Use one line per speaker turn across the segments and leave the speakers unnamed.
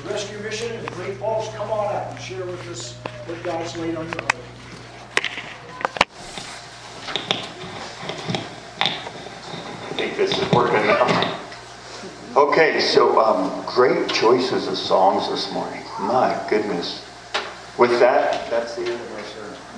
Rescue Mission in Great Falls, come on up and share with us what God's laid on your heart.
I think this is working now. Okay, so great choices of songs this morning. My goodness. With that, that's the end of my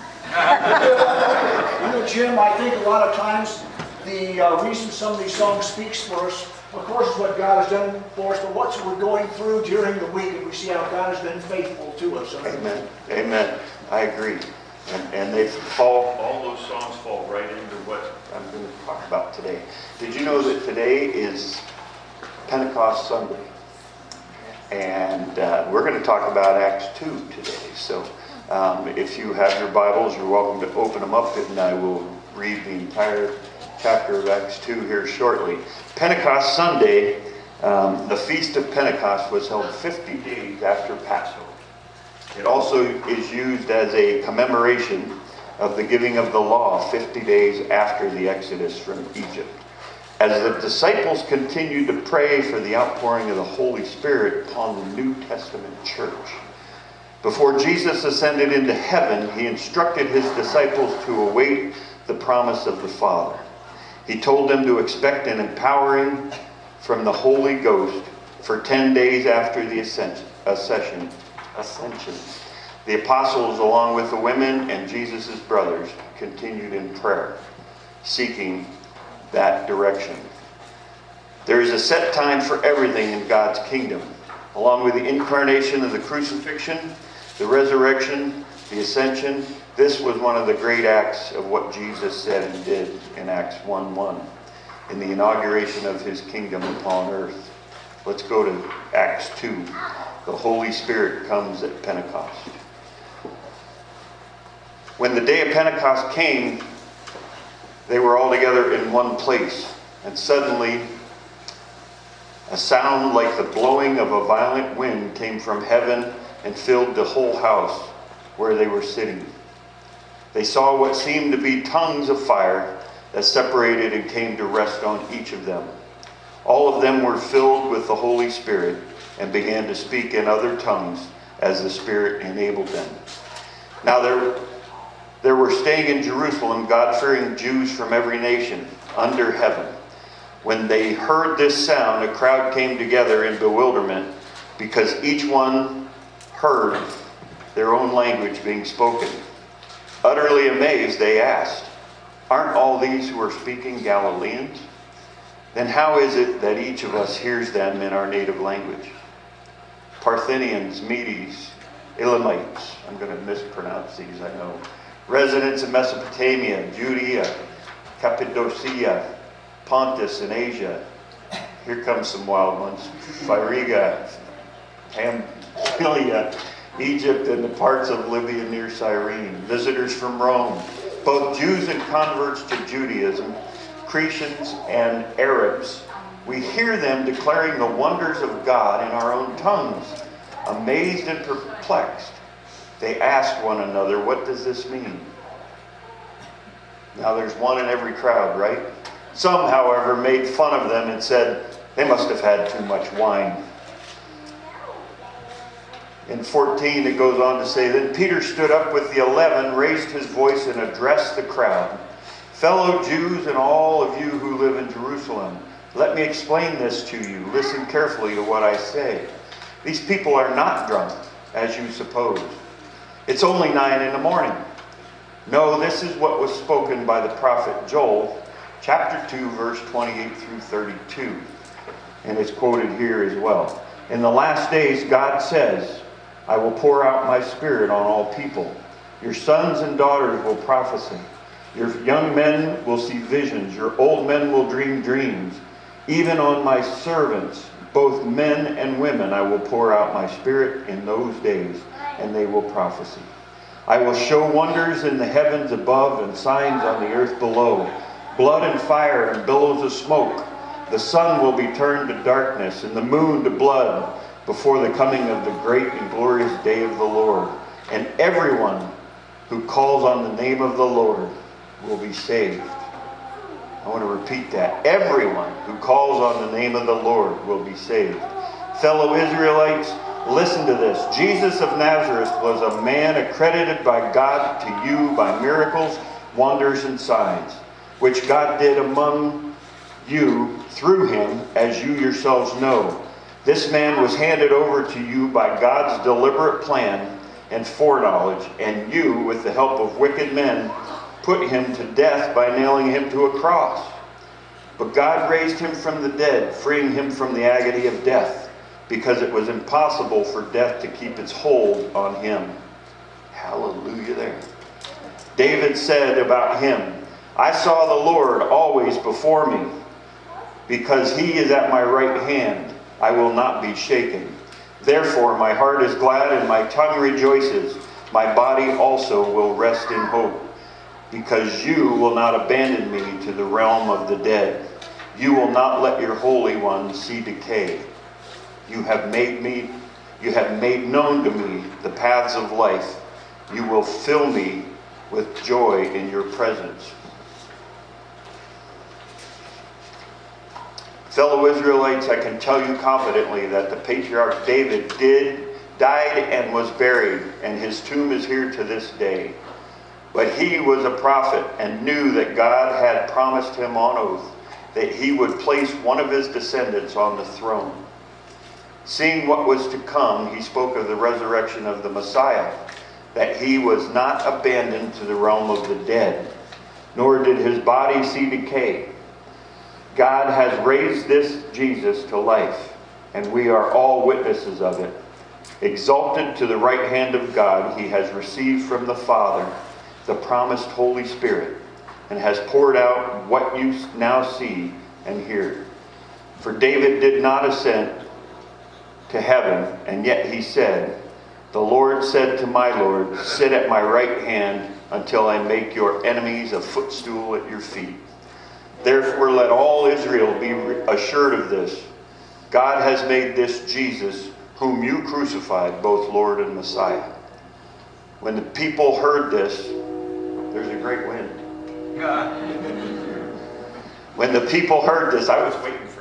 sermon.
Jim, I think a lot of times the reason some of these songs speaks for us, of course, is what God has done for us, but what we're going through during the week, and we see how God has been faithful to us.
Amen. Amen. I agree. And all those songs fall right into what I'm going to talk about today. Did you know that today is Pentecost Sunday? And we're going to talk about Acts 2 today. So if you have your Bibles, you're welcome to open them up, and I will read the entire chapter of Acts 2 here shortly. Pentecost Sunday, the Feast of Pentecost, was held 50 days after Passover. It also is used as a commemoration of the giving of the law 50 days after the Exodus from Egypt. As the disciples continued to pray for the outpouring of the Holy Spirit upon the New Testament church. Before Jesus ascended into heaven, he instructed his disciples to await the promise of the Father. He told them to expect an empowering from the Holy Ghost for 10 days after the ascension. The apostles, along with the women and Jesus' brothers, continued in prayer, seeking that direction. There is a set time for everything in God's kingdom. Along with the incarnation of the crucifixion, the resurrection, the ascension, this was one of the great acts of what Jesus said and did in Acts 1:1, in the inauguration of his kingdom upon earth. Let's go to Acts 2. The Holy Spirit comes at Pentecost. When the day of Pentecost came, they were all together in one place, and suddenly a sound like the blowing of a violent wind came from heaven and filled the whole house where they were sitting. They saw what seemed to be tongues of fire that separated and came to rest on each of them. All of them were filled with the Holy Spirit and began to speak in other tongues as the Spirit enabled them. Now there were staying in Jerusalem God-fearing Jews from every nation under heaven. When they heard this sound, a crowd came together in bewilderment because each one heard their own language being spoken. Utterly amazed, they asked, "Aren't all these who are speaking Galileans? Then how is it that each of us hears them in our native language?" Parthians, Medes, Elamites, I'm going to mispronounce these, I know. Residents of Mesopotamia, Judea, Cappadocia, Pontus and Asia. Here comes some wild ones. Phrygia, Pamphylia, Egypt, and the parts of Libya near Cyrene. Visitors from Rome, both Jews and converts to Judaism, Cretans and Arabs. We hear them declaring the wonders of God in our own tongues. Amazed and perplexed, they asked one another, "What does this mean?" Now there's one in every crowd, right? Some, however, made fun of them and said they must have had too much wine. In 14, it goes on to say, "Then Peter stood up with the 11, raised his voice and addressed the crowd. 'Fellow Jews and all of you who live in Jerusalem, let me explain this to you. Listen carefully to what I say. These people are not drunk, as you suppose. It's only 9 a.m. No, this is what was spoken by the prophet Joel, chapter 2, verse 28 through 32. And it's quoted here as well. In the last days, God says, I will pour out my spirit on all people. Your sons and daughters will prophesy. Your young men will see visions. Your old men will dream dreams. Even on my servants, both men and women, I will pour out my spirit in those days, and they will prophesy. I will show wonders in the heavens above and signs on the earth below, blood and fire and billows of smoke. The sun will be turned to darkness and the moon to blood before the coming of the great and glorious day of the Lord. And everyone who calls on the name of the Lord will be saved." I want to repeat that. Everyone who calls on the name of the Lord will be saved. Fellow Israelites, Listen to this. Jesus of Nazareth was a man accredited by God to you by miracles, wonders, and signs, which God did among you through him, as you yourselves know. This man was handed over to you by God's deliberate plan and foreknowledge, and you, with the help of wicked men, put him to death by nailing him to a cross. But God raised him from the dead, freeing him from the agony of death, because it was impossible for death to keep its hold on him. Hallelujah there. David said about him, I saw the Lord always before me. Because he is at my right hand, I will not be shaken. Therefore my heart is glad and my tongue rejoices. My body also will rest in hope. Because you will not abandon me to the realm of the dead. You will not let your Holy One see decay. You have made known to me the paths of life. You will fill me with joy in your presence. Fellow Israelites, I can tell you confidently that the patriarch David died and was buried, and his tomb is here to this day. But he was a prophet and knew that God had promised him on oath that he would place one of his descendants on the throne. Seeing what was to come, he spoke of the resurrection of the Messiah, that he was not abandoned to the realm of the dead, nor did his body see decay. God has raised this Jesus to life, and we are all witnesses of it. Exalted to the right hand of God, he has received from the Father the promised Holy Spirit, and has poured out what you now see and hear. For David did not ascend to heaven, and yet he said, the Lord said to my Lord, sit at my right hand until I make your enemies a footstool at your feet. Therefore let all Israel be assured of this. God has made this Jesus, whom you crucified, both Lord and Messiah. When the people heard this, there's a great wind. When the people heard this, I was waiting for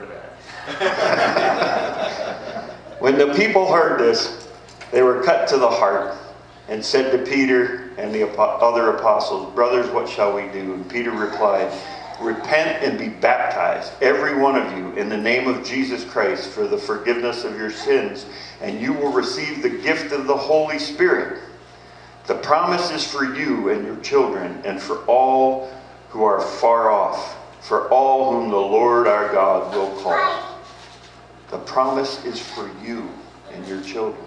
that. When the people heard this, they were cut to the heart and said to Peter and the other apostles, brothers, what shall we do? And Peter replied, repent and be baptized, every one of you, in the name of Jesus Christ for the forgiveness of your sins, and you will receive the gift of the Holy Spirit. The promise is for you and your children, and for all who are far off, for all whom the Lord our God will call. The promise is for you and your children.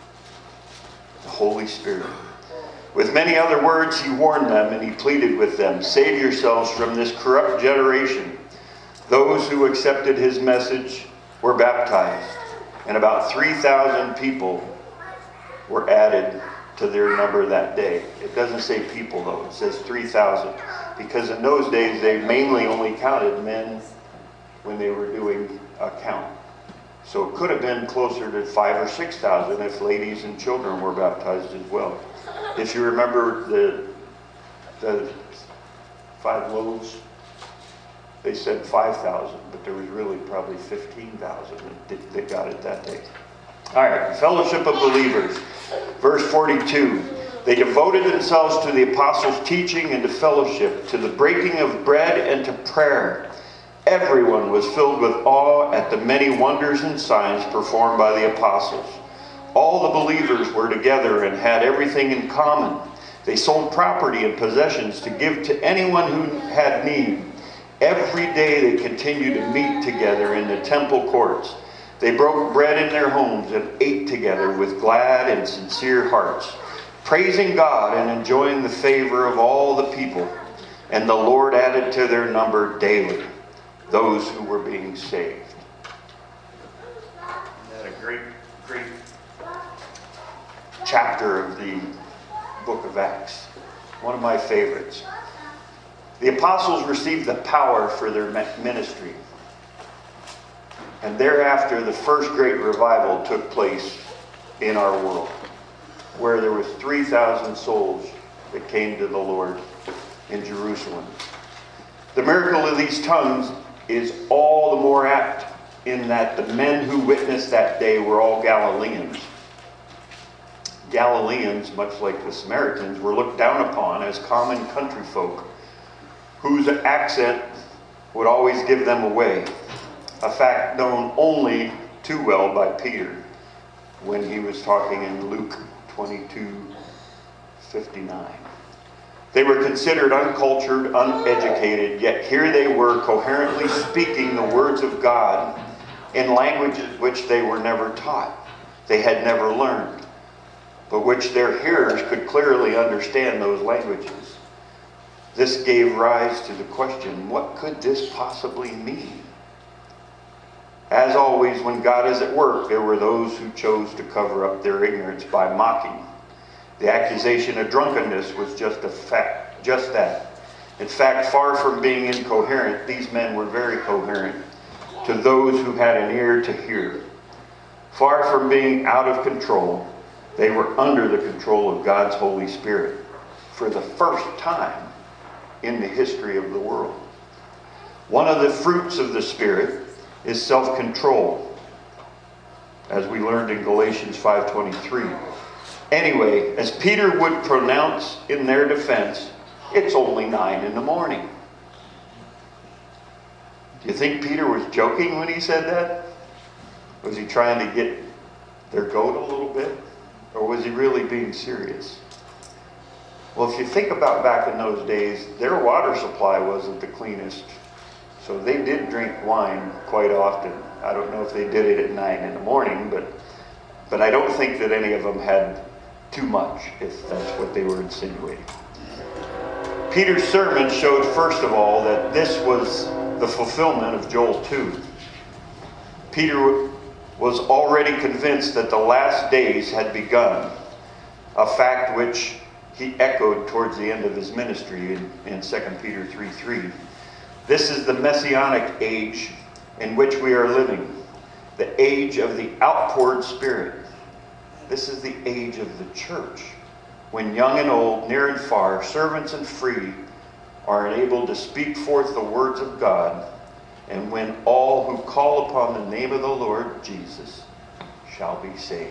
The Holy Spirit. With many other words he warned them, and he pleaded with them, save yourselves from this corrupt generation. Those who accepted his message were baptized, and about 3,000 people were added to their number that day. It doesn't say people though, it says 3,000. Because in those days they mainly only counted men when they were doing a count. So it could have been closer to 5,000 or 6,000 if ladies and children were baptized as well. If you remember the 5 loaves, they said 5,000, but there was really probably 15,000 that got it that day. All right, fellowship of believers. Verse 42, they devoted themselves to the apostles' teaching and to fellowship, to the breaking of bread and to prayer. Everyone was filled with awe at the many wonders and signs performed by the apostles. All the believers were together and had everything in common. They sold property and possessions to give to anyone who had need. Every day they continued to meet together in the temple courts. They broke bread in their homes and ate together with glad and sincere hearts, praising God and enjoying the favor of all the people. And the Lord added to their number daily those who were being saved. Isn't that a great chapter of the book of Acts? One of my favorites. The apostles received the power for their ministry. And thereafter, the first great revival took place in our world, where there was 3,000 souls that came to the Lord in Jerusalem. The miracle of these tongues is all the more apt in that the men who witnessed that day were all Galileans. Galileans, much like the Samaritans, were looked down upon as common country folk whose accent would always give them away, a fact known only too well by Peter when he was talking in Luke 22:59. They were considered uncultured, uneducated, yet here they were coherently speaking the words of God in languages which they were never taught, they had never learned, but which their hearers could clearly understand those languages. This gave rise to the question, what could this possibly mean? As always, when God is at work, there were those who chose to cover up their ignorance by mocking. The accusation of drunkenness was just that. In fact, far from being incoherent, these men were very coherent to those who had an ear to hear. Far from being out of control, they were under the control of God's Holy Spirit for the first time in the history of the world. One of the fruits of the Spirit is self-control, as we learned in Galatians 5:23. Anyway, as Peter would pronounce in their defense, it's only 9 a.m. Do you think Peter was joking when he said that? Was he trying to get their goat a little bit? Or was he really being serious? Well, if you think about back in those days, their water supply wasn't the cleanest. So they did drink wine quite often. I don't know if they did it at 9 a.m, but I don't think that any of them had too much, if that's what they were insinuating. Peter's sermon showed, first of all, that this was the fulfillment of Joel 2. Peter was already convinced that the last days had begun, a fact which he echoed towards the end of his ministry in 2 Peter 3:3. This is the messianic age in which we are living, the age of the outpoured Spirit. This is the age of the church, when young and old, near and far, servants and free, are enabled to speak forth the words of God, and when all who call upon the name of the Lord Jesus shall be saved.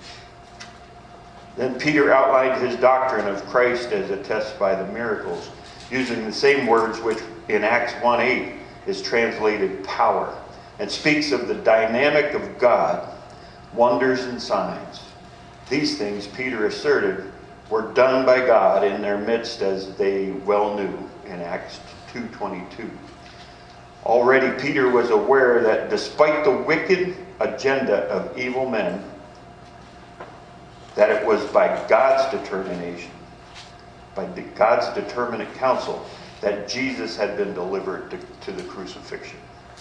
Then Peter outlined his doctrine of Christ as attested by the miracles, using the same words which in Acts 1:8 is translated power, and speaks of the dynamic of God, wonders and signs. These things, Peter asserted, were done by God in their midst, as they well knew in Acts 2:22. Already Peter was aware that despite the wicked agenda of evil men, that it was by God's determination, by God's determinate counsel, that Jesus had been delivered to the crucifixion.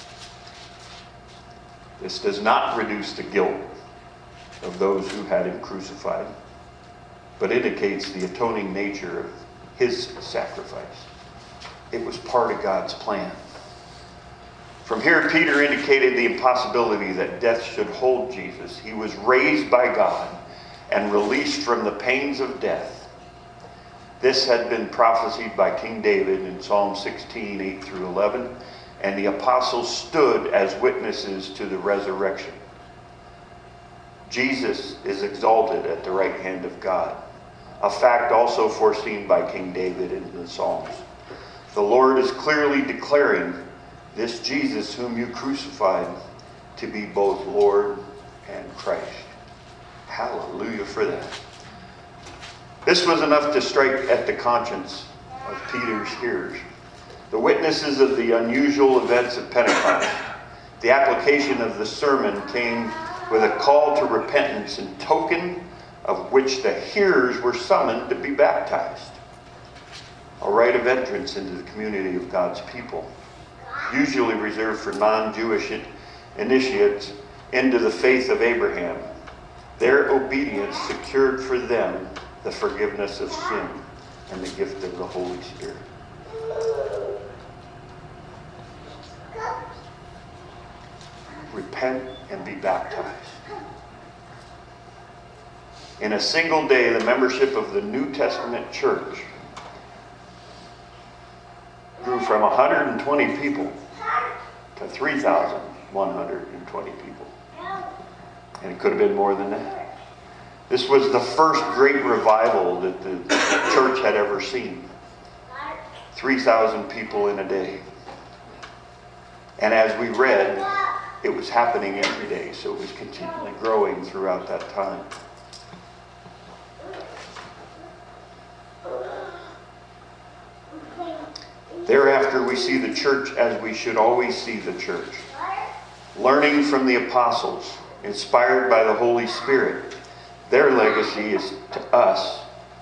This does not reduce the guilt of those who had him crucified, but indicates the atoning nature of his sacrifice. It was part of God's plan. From here, Peter indicated the impossibility that death should hold Jesus. He was raised by God and released from the pains of death. This had been prophesied by King David in Psalm 16:8-11, and the apostles stood as witnesses to the resurrection. Jesus is exalted at the right hand of God, a fact also foreseen by King David in the Psalms. The Lord is clearly declaring this Jesus whom you crucified to be both Lord and Christ. Hallelujah for that. This was enough to strike at the conscience of Peter's hearers. The witnesses of the unusual events of Pentecost. The application of the sermon came with a call to repentance, in token of which the hearers were summoned to be baptized. A rite of entrance into the community of God's people, usually reserved for non-Jewish initiates into the faith of Abraham. Their obedience secured for them the forgiveness of sin and the gift of the Holy Spirit. Repent and be baptized. In a single day, the membership of the New Testament church grew from 120 people to 3,120 people. And it could have been more than that. This was the first great revival that the church had ever seen. 3,000 people in a day. And as we read, it was happening every day, so it was continually growing throughout that time. Thereafter, we see the church as we should always see the church. Learning from the apostles, inspired by the Holy Spirit. Their legacy is to us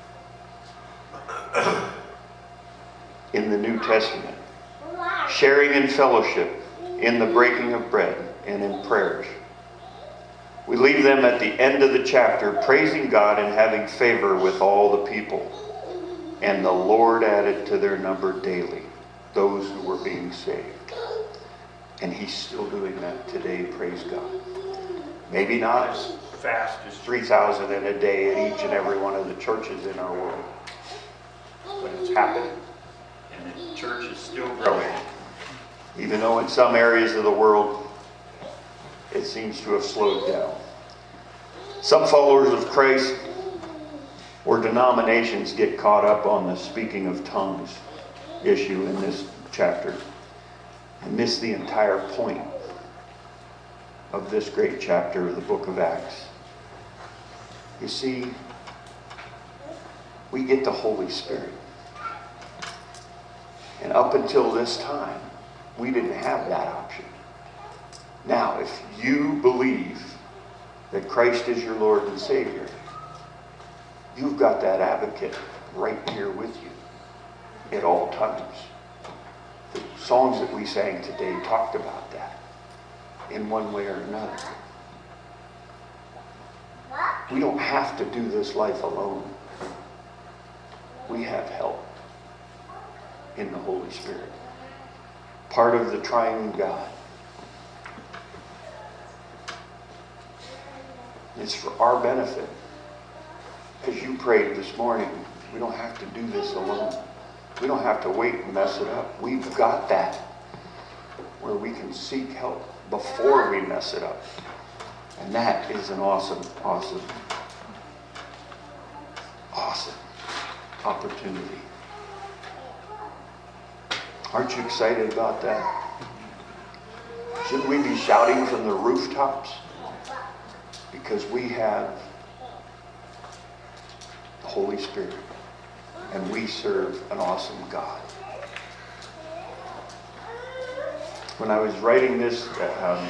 in the New Testament. Sharing in fellowship, in the breaking of bread, and in prayers. We leave them at the end of the chapter praising God and having favor with all the people. And the Lord added to their number daily those who were being saved. And He's still doing that today, praise God. Maybe not as fast as 3,000 in a day at each and every one of the churches in our world. But it's happening. And the church is still growing. Even though in some areas of the world it seems to have slowed down. Some followers of Christ or denominations get caught up on the speaking of tongues issue in this chapter and miss the entire point of this great chapter of the book of Acts. You see, we get the Holy Spirit. And up until this time, we didn't have that option. Now, if you believe that Christ is your Lord and Savior, you've got that advocate right here with you at all times. The songs that we sang today talked about that in one way or another. We don't have to do this life alone. We have help in the Holy Spirit. Part of the triune God. It's for our benefit. As you prayed this morning, we don't have to do this alone. We don't have to wait and mess it up. We've got that where we can seek help before we mess it up. And that is an awesome opportunity. Aren't you excited about that? Shouldn't we be shouting from the rooftops? Because we have the Holy Spirit and we serve an awesome God. When I was writing this, I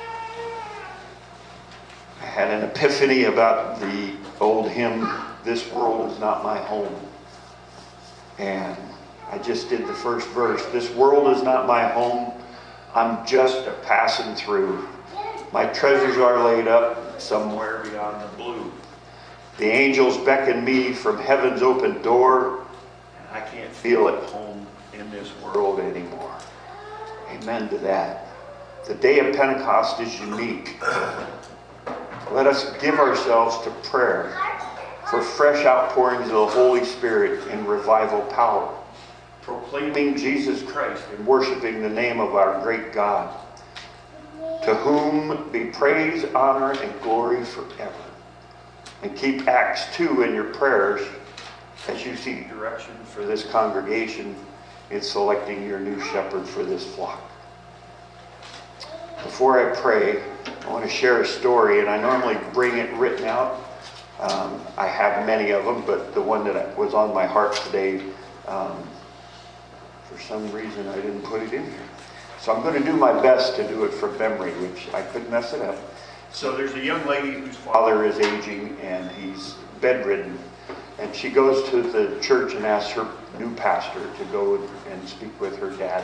had an epiphany about the old hymn, "This World Is Not My Home." And I just did the first verse. "This world is not my home. I'm just a passing through. My treasures are laid up somewhere beyond the blue. The angels beckon me from heaven's open door. And I can't feel at home in this world anymore." Amen to that. The day of Pentecost is unique. Let us give ourselves to prayer for fresh outpourings of the Holy Spirit in revival power, proclaiming Jesus Christ and worshiping the name of our great God, to whom be praise, honor, and glory forever. And keep Acts 2 in your prayers as you seek direction for this congregation in selecting your new shepherd for this flock. Before I pray, I want to share a story, and I normally bring it written out. I have many of them, but the one that was on my heart today, for some reason I didn't put it in here. So I'm going to do my best to do it from memory, which I could mess it up. So there's a young lady whose father is aging and he's bedridden. And she goes to the church and asks her new pastor to go and speak with her dad.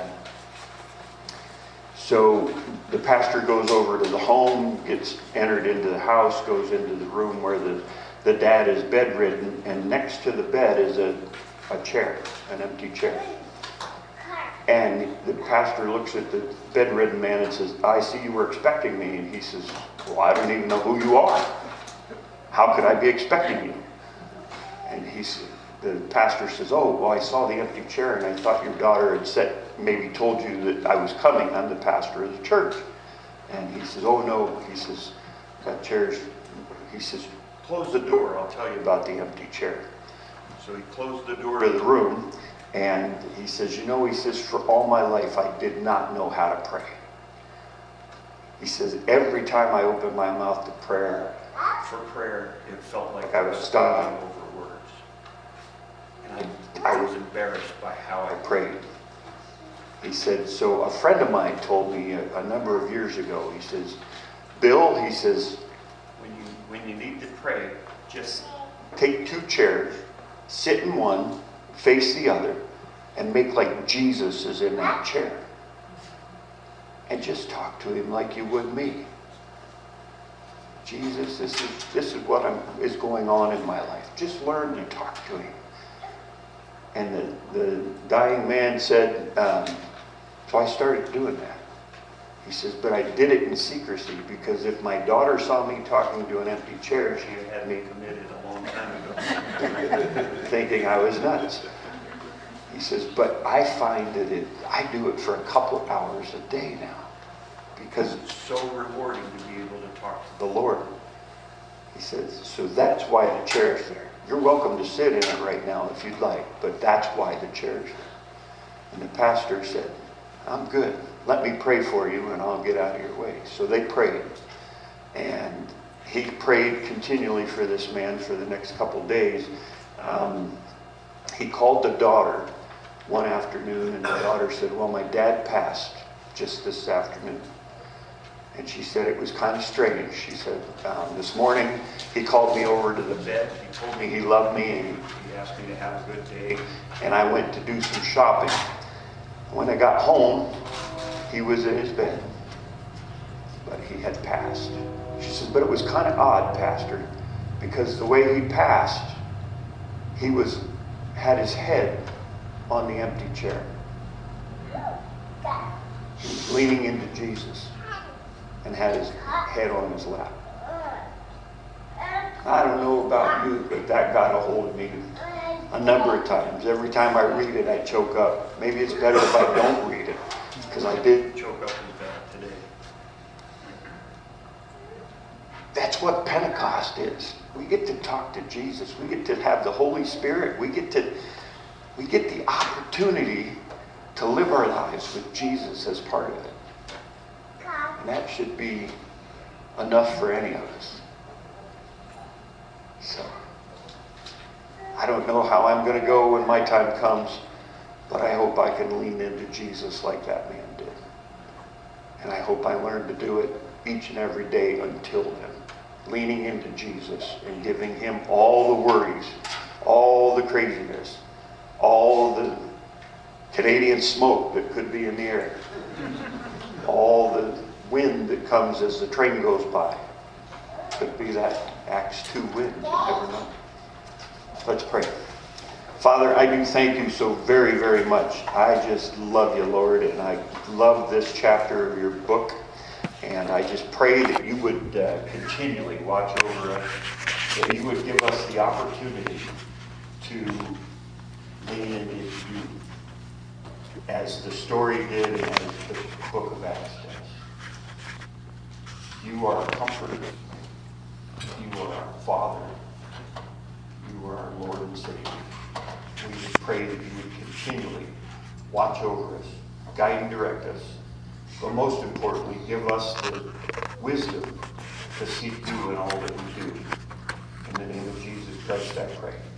So the pastor goes over to the home, gets entered into the house, goes into the room where the dad is bedridden, and next to the bed is a chair, an empty chair. And the pastor looks at the bedridden man and says, "I see you were expecting me." And he says, "Well, I don't even know who you are. How could I be expecting you?" And the pastor says, "Oh, well, I saw the empty chair and I thought your daughter had maybe told you that I was coming. I'm the pastor of the church." And he says, "Oh, no." He says, "That chair's," he says, close the door. I'll tell you about the empty chair. So he closed the door to the room, and he says, you know, he says, for all my life, I did not know how to pray. He says, every time I opened my mouth to prayer, it felt like I was stumbling over words. And I was embarrassed by how I prayed. He said, so a friend of mine told me a number of years ago, he says, Bill, he says, when you need to pray, just take 2 chairs, sit in one, face the other, and make like Jesus is in that chair. And just talk to him like you would me. Jesus, this is what is going on in my life. Just learn to talk to him. And the dying man said, so I started doing that. He says, but I did it in secrecy because if my daughter saw me talking to an empty chair, she would have me committed a long time ago, thinking I was nuts. He says, but I find that I do it for a couple hours a day now because it's so rewarding to be able to talk to the Lord. He says, so that's why the chair's there. You're welcome to sit in it right now if you'd like, but that's why the chair's there. And the pastor said, I'm good. Let me pray for you and I'll get out of your way. So they prayed. And he prayed continually for this man for the next couple days. He called the daughter one afternoon and the daughter said, well, my dad passed just this afternoon. And she said it was kind of strange. She said, this morning he called me over to the bed. He told me he loved me and he asked me to have a good day. And I went to do some shopping. When I got home, he was in his bed, but he had passed. She said, but it was kind of odd, Pastor, because the way he passed, he had his head on the empty chair. He was leaning into Jesus and had his head on his lap. I don't know about you, but that got a hold of me a number of times. Every time I read it, I choke up. Maybe it's better if I don't read it, because I did choke up in bed today. That's what Pentecost is. We get to talk to Jesus. We get to have the Holy Spirit. We get the opportunity to live our lives with Jesus as part of it. And that should be enough for any of us. So, I don't know how I'm going to go when my time comes, but I hope I can lean into Jesus like that man did. And I hope I learn to do it each and every day until then. Leaning into Jesus and giving him all the worries, all the craziness, all the Canadian smoke that could be in the air, all the wind that comes as the train goes by. Could be that Acts 2 wind, you never know. Let's pray. Father, I do thank you so very, very much. I just love you, Lord, and I love this chapter of your book. And I just pray that you would continually watch over us, that you would give us the opportunity to lean into you, as the story did and as the book of Acts does. You are our comforter. You are our Father. You are our Lord and Savior. We just pray that you would continually watch over us, guide and direct us, but most importantly, give us the wisdom to seek you in all that we do. In the name of Jesus Christ, I pray.